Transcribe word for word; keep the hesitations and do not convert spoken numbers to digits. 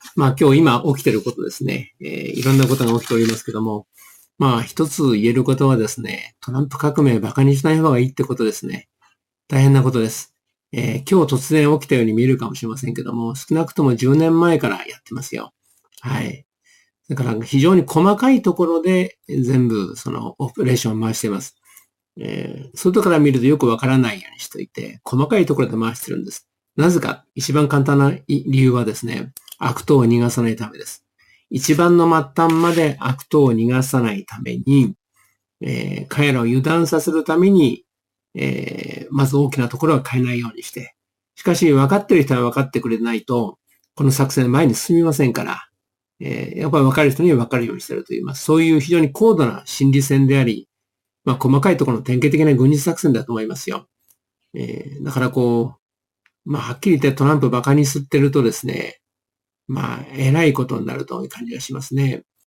まあ今日今起きてることですね。えーいろんなことが起きておりますけども、まあ一つ言えることはですね、トランプ革命を馬鹿にしない方がいいってことですね。大変なことです。えー今日突然起きたように見えるかもしれませんけども、少なくともじゅうねんまえからやってますよ。はい。だから非常に細かいところで全部そのオペレーションを回しています。えー外から見るとよくわからないようにしておいて、細かいところで回してるんです。なぜか、一番簡単な理由はですね、悪党を逃がさないためです。一番の末端まで悪党を逃がさないために、えー彼らを油断させるために、えーまず大きなところは変えないようにして。しかし、分かってる人は分かってくれないと、この作戦前に進みませんから、えーやっぱり分かる人には分かるようにしてると言います。そういう非常に高度な心理戦であり、まあ、細かいところの典型的な軍事作戦だと思いますよ。えーだからこう、まあ、はっきり言ってトランプ馬鹿に吸ってるとですね、まあ、偉いことになるという感じがしますね。